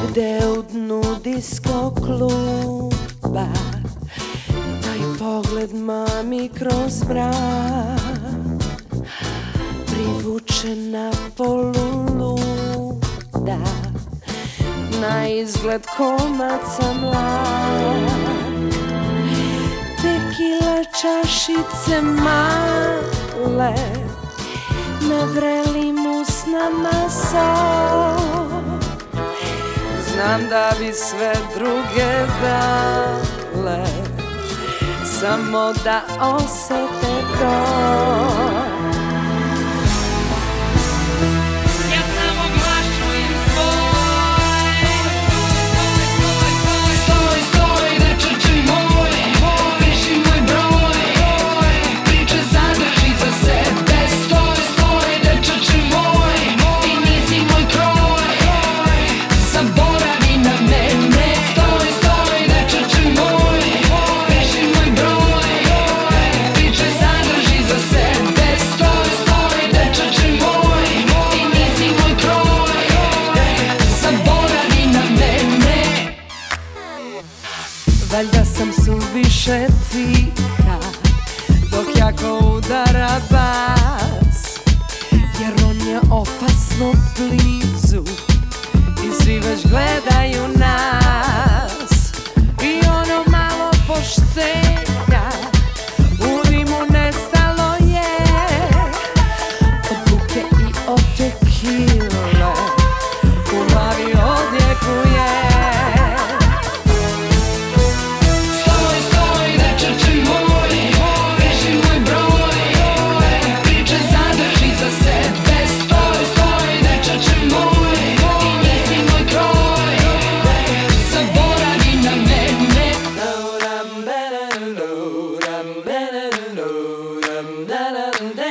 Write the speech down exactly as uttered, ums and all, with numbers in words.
Negde u dnu disko kluba taj pogled mami kroz mrak privuče na poluluda na izgled komaca mlak. Tekila čašice male na vrelim usnama sok. Znam da bi sve druge dale samo da osete to. Valjda sam suviše tiha dok jako udara bas, jer on je opasno blizu i svi već gledaju nas. I ono malo poštenja u dimu nestalo je od buke i od tekile u glavi odjekuje. Da da da